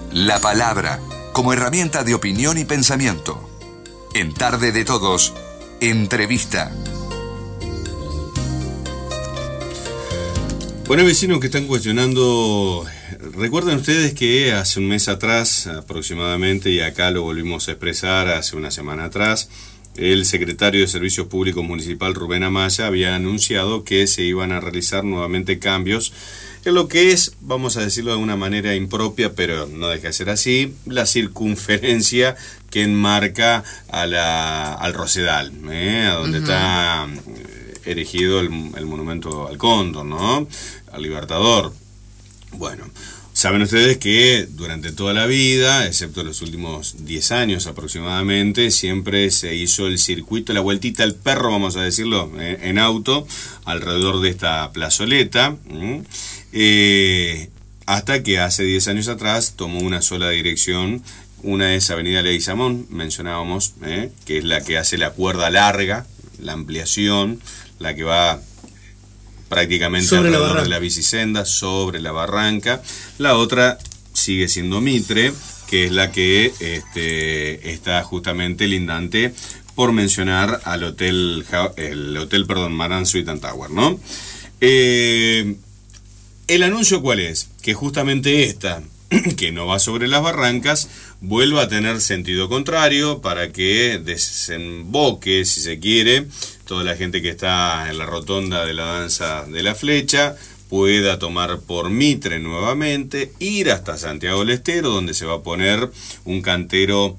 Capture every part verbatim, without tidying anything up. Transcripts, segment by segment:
La palabra como herramienta de opinión y pensamiento. En Tarde de Todos, entrevista. Bueno, vecinos que están cuestionando, recuerden ustedes que hace un mes atrás aproximadamente, y acá lo volvimos a expresar hace una semana atrás, el secretario de Servicios Públicos Municipal, Rubén Amaya, había anunciado que se iban a realizar nuevamente cambios en lo que es, vamos a decirlo de una manera impropia, pero no deja de ser así, la circunferencia que enmarca a la, al Rosedal, ¿eh? A donde uh-huh. está erigido el, el monumento al Cóndor, ¿no? Al Libertador. Bueno, saben ustedes que durante toda la vida, excepto los últimos diez años aproximadamente, siempre se hizo el circuito, la vueltita al perro, vamos a decirlo, en, en auto, alrededor de esta plazoleta, ¿m? eh, hasta que hace diez años atrás tomó una sola dirección. Una es Avenida Leguizamón, mencionábamos, ¿eh? que es la que hace la cuerda larga, la ampliación, la que va prácticamente sobre alrededor la de la bicisenda, sobre la barranca. La otra sigue siendo Mitre, que es la que este, está justamente lindante, por mencionar al hotel, el hotel, perdón, Maran Suite and Tower, ¿no? Eh, ¿El anuncio cuál es? Que justamente esta, que no va sobre las barrancas, vuelva a tener sentido contrario para que desemboque, si se quiere, toda la gente que está en la rotonda de la danza de la flecha pueda tomar por Mitre nuevamente, ir hasta Santiago del Estero, donde se va a poner un cantero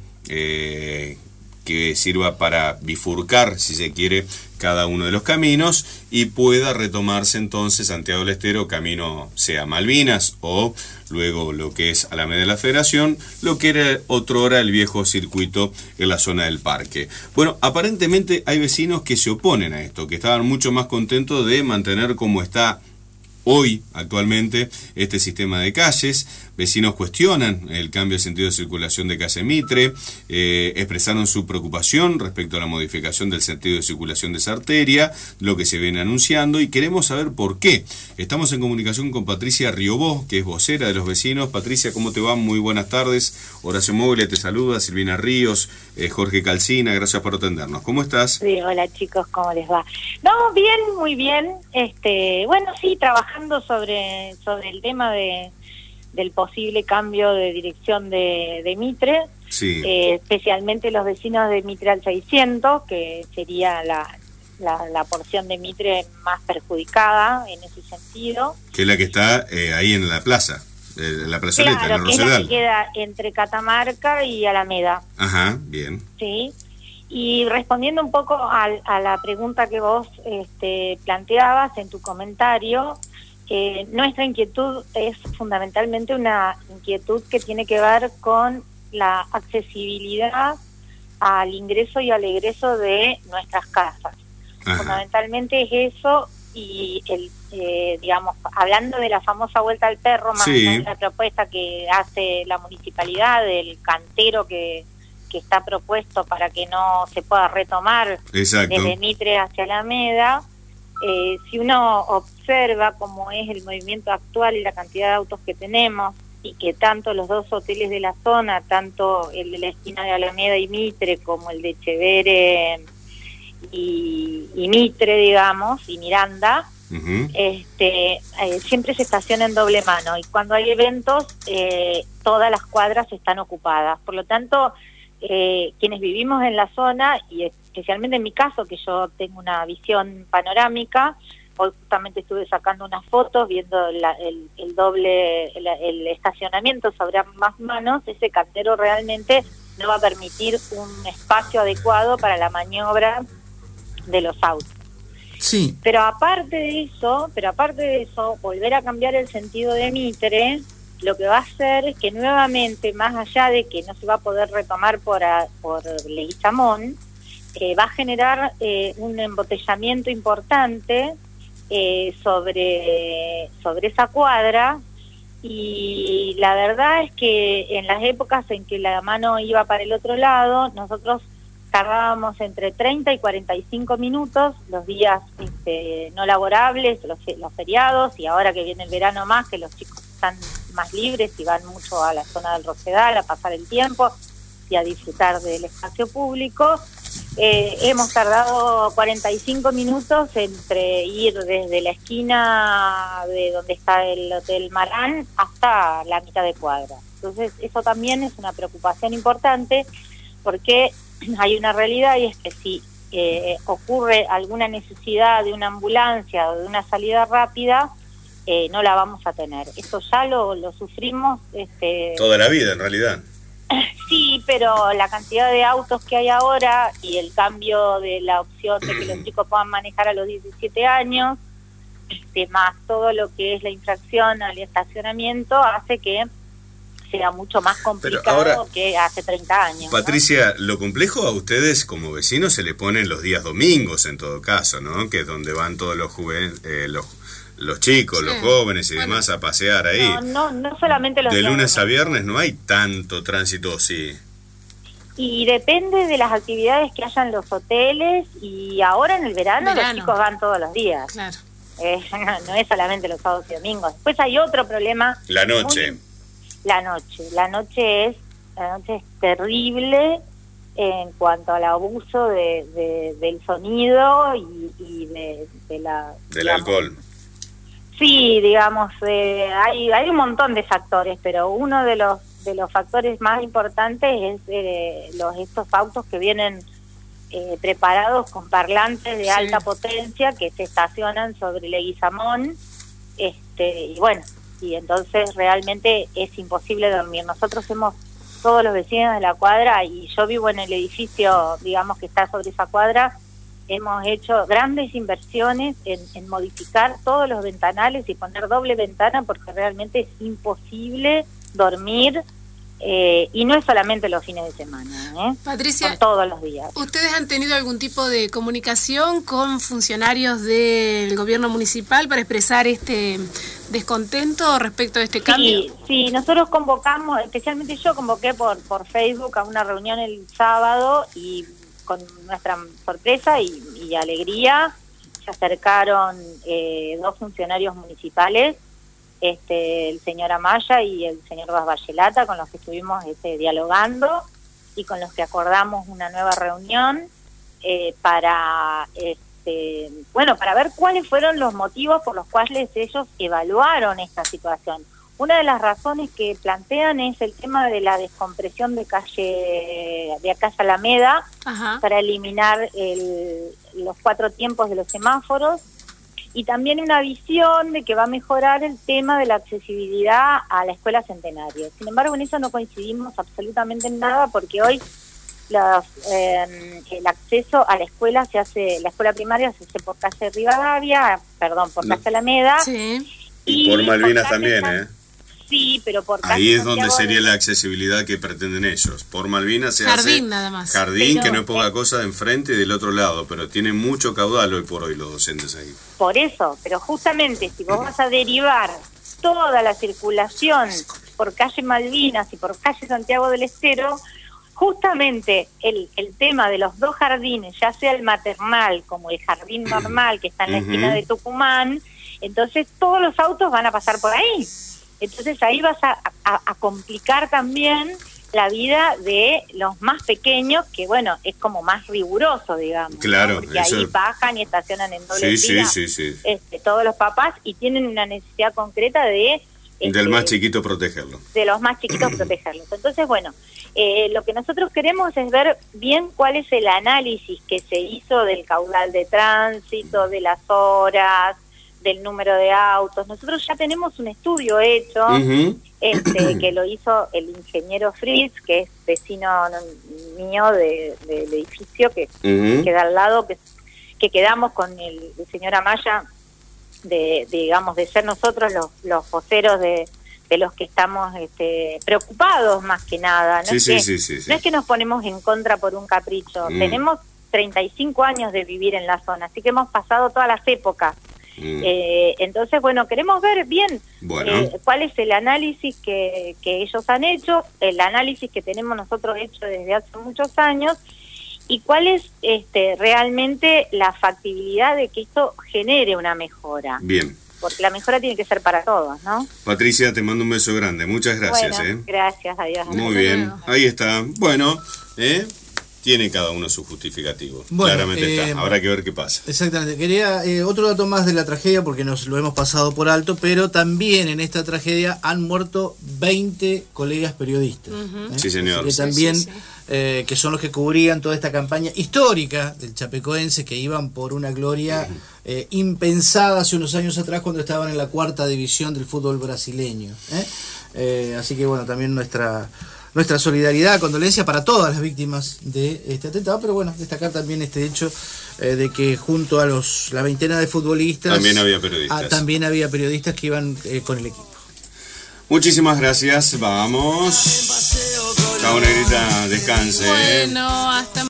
eh, que sirva para bifurcar, si se quiere, cada uno de los caminos, y pueda retomarse entonces Santiago del Estero, camino sea Malvinas o luego lo que es Alameda de la Federación, lo que era otrora el viejo circuito en la zona del parque. Bueno, aparentemente hay vecinos que se oponen a esto, que estaban mucho más contentos de mantener como está hoy, actualmente, este sistema de calles. Vecinos cuestionan el cambio de sentido de circulación de calle Mitre, eh, expresaron su preocupación respecto a la modificación del sentido de circulación de esa arteria, lo que se viene anunciando, y queremos saber por qué. Estamos en comunicación con Patricia Riobó, que es vocera de los vecinos. Patricia, ¿cómo te va? Muy buenas tardes. Horacio Móvil te saluda, Silvina Ríos, eh, Jorge Calcina, gracias por atendernos. ¿Cómo estás? Sí, hola chicos, ¿cómo les va? No, bien, muy bien. Este, bueno, sí, trabajando sobre, sobre el tema de del posible cambio de dirección de, de Mitre, sí. eh, especialmente los vecinos de Mitre al seiscientos, que sería la, la, la porción de Mitre más perjudicada en ese sentido. Que es la que está eh, ahí en la plaza, eh, la plazoleta, claro, en el que Rosedal. Es la que queda entre Catamarca y Alameda. Ajá, bien. Sí. Y respondiendo un poco a, a la pregunta que vos este, planteabas en tu comentario, Eh, nuestra inquietud es fundamentalmente una inquietud que tiene que ver con la accesibilidad al ingreso y al egreso de nuestras casas. Ajá. Fundamentalmente es eso, y el eh, digamos, hablando de la famosa vuelta al perro, más sí. la propuesta que hace la municipalidad, del cantero que, que está propuesto para que no se pueda retomar Exacto. desde Mitre hacia Alameda. Eh, si uno observa cómo es el movimiento actual y la cantidad de autos que tenemos, y que tanto los dos hoteles de la zona, tanto el de la esquina de Alameda y Mitre, como el de Chevere y, y Mitre, digamos, y Miranda, uh-huh. este, eh, siempre se estaciona en doble mano, y cuando hay eventos, eh, todas las cuadras están ocupadas. Por lo tanto, eh, quienes vivimos en la zona, y especialmente en mi caso, que yo tengo una visión panorámica, hoy justamente estuve sacando unas fotos viendo la, el, el doble, el, el estacionamiento sobre ambas manos. Ese cantero realmente no va a permitir un espacio adecuado para la maniobra de los autos. Sí. Pero aparte de eso, pero aparte de eso, volver a cambiar el sentido de Mitre, lo que va a hacer es que nuevamente, más allá de que no se va a poder retomar por, a, por Leguizamón, eh, va a generar eh, un embotellamiento importante eh, sobre, sobre esa cuadra, y la verdad es que en las épocas en que la mano iba para el otro lado, nosotros tardábamos entre treinta y cuarenta y cinco minutos los días este, no laborables, los, los feriados, y ahora que viene el verano más, que los chicos están más libres y van mucho a la zona del Rosedal a pasar el tiempo y a disfrutar del espacio público. Eh, hemos tardado cuarenta y cinco minutos entre ir desde la esquina de donde está el Hotel Marán hasta la mitad de cuadra. Entonces eso también es una preocupación importante, porque hay una realidad, y es que si eh, ocurre alguna necesidad de una ambulancia o de una salida rápida, eh, no la vamos a tener. Eso ya lo, lo sufrimos. Este, toda la vida, en realidad. Sí, pero la cantidad de autos que hay ahora y el cambio de la opción de que los chicos puedan manejar a los diecisiete años, este, más todo lo que es la infracción al estacionamiento, hace que sea mucho más complicado ahora, que hace treinta años. Patricia, ¿no? Lo complejo a ustedes como vecinos se le ponen los días domingos en todo caso, ¿no? Que es donde van todos los juven, eh, los, los chicos, sí, los jóvenes y bueno, demás a pasear ahí. No, no, no solamente los de días lunes domingos. A viernes no hay tanto tránsito, sí. Y depende de las actividades que haya en los hoteles, y ahora en el verano, verano. los chicos van todos los días. Claro. Eh, no, no es solamente los sábados y domingos. Después hay otro problema. La noche. Muy, la noche. La noche es, la noche es terrible en cuanto al abuso de, de, del sonido y, y de, de la... Del digamos, alcohol. Sí, digamos, eh, hay, hay un montón de factores, pero uno de los de los factores más importantes es eh, los estos autos que vienen eh, preparados con parlantes de sí. alta potencia que se estacionan sobre Leguizamón, este y bueno, y entonces realmente es imposible dormir. Nosotros hemos, todos los vecinos de la cuadra, y yo vivo en el edificio, digamos, que está sobre esa cuadra, hemos hecho grandes inversiones en, en modificar todos los ventanales y poner doble ventana, porque realmente es imposible dormir, eh, y no es solamente los fines de semana, ¿eh? Patricia, son todos los días. ¿Ustedes han tenido algún tipo de comunicación con funcionarios del gobierno municipal para expresar este descontento respecto a este cambio? Sí, sí, nosotros convocamos, especialmente yo convoqué por, por Facebook a una reunión el sábado, y con nuestra sorpresa y, y alegría se acercaron eh, dos funcionarios municipales, este el señor Amaya y el señor Basbayelata, con los que estuvimos este, dialogando y con los que acordamos una nueva reunión eh, para este bueno para ver cuáles fueron los motivos por los cuales ellos evaluaron esta situación. Una de las razones que plantean es el tema de la descompresión de calle de acá a Alameda. Ajá. Para eliminar el, los cuatro tiempos de los semáforos, y también una visión de que va a mejorar el tema de la accesibilidad a la escuela Centenario. Sin embargo, en eso no coincidimos absolutamente en nada, porque hoy los, eh, el acceso a la escuela se hace, la escuela primaria se hace por calle Rivadavia, perdón, por calle Alameda. Sí. Y, y por Malvinas por también, ¿eh? Sí, pero por calle ahí es Santiago donde sería de... la accesibilidad que pretenden ellos. Por Malvinas se jardín hace nada más. Jardín, pero, que no es poca eh, cosa, de enfrente y del otro lado, pero tienen mucho caudal hoy por hoy los docentes ahí. Por eso, pero justamente si vos vas a derivar toda la circulación por calle Malvinas y por calle Santiago del Estero, justamente el, el tema de los dos jardines, ya sea el maternal como el jardín normal que está en la esquina de Tucumán, entonces todos los autos van a pasar por ahí. Entonces ahí vas a, a, a complicar también la vida de los más pequeños, que bueno, es como más riguroso, digamos. Claro, ¿no? Porque eso... ahí bajan y estacionan en doble sí, fila, sí, sí, sí. Este, todos los papás, y tienen una necesidad concreta de... Este, del más chiquito protegerlo. De los más chiquitos protegerlos. Entonces, bueno, eh, lo que nosotros queremos es ver bien cuál es el análisis que se hizo del caudal de tránsito, de las horas, del número de autos. Nosotros ya tenemos un estudio hecho, uh-huh. este, que lo hizo el ingeniero Fritz, que es vecino mío de, de, del edificio que uh-huh. queda al lado, que, que quedamos con el, el señor Amaya, de, de digamos de ser nosotros los, los voceros de, de los que estamos este, preocupados más que nada. No, sí, es sí, que, sí, sí, sí. no es que nos ponemos en contra por un capricho. Mm. Tenemos treinta y cinco años de vivir en la zona, así que hemos pasado todas las épocas. Mm. Eh, entonces, bueno, queremos ver bien bueno. eh, cuál es el análisis que, que ellos han hecho, el análisis que tenemos nosotros hecho desde hace muchos años, y cuál es este, realmente la factibilidad de que esto genere una mejora. Bien. porque la mejora tiene que ser para todos, ¿no? Patricia, te mando un beso grande, muchas gracias. Bueno, ¿eh? gracias, adiós. Muy bien, ahí está. Bueno, ¿eh? Tiene cada uno su justificativo. Bueno, claramente eh, está. Habrá que ver qué pasa. Exactamente. Quería eh, otro dato más de la tragedia, porque nos lo hemos pasado por alto, pero también en esta tragedia han muerto veinte colegas periodistas. Uh-huh. ¿eh? Sí, señor. Que también, sí, sí, sí. Eh, que son los que cubrían toda esta campaña histórica del chapecoense, que iban por una gloria uh-huh. eh, impensada hace unos años atrás, cuando estaban en la cuarta división del fútbol brasileño. ¿eh? Eh, así que bueno, también nuestra... Nuestra solidaridad, condolencia para todas las víctimas de este atentado, pero bueno, destacar también este hecho eh, de que junto a los la veintena de futbolistas también había periodistas, ah, también había periodistas que iban eh, con el equipo. Muchísimas gracias, vamos. Chao, negrita, descanse. Bueno, hasta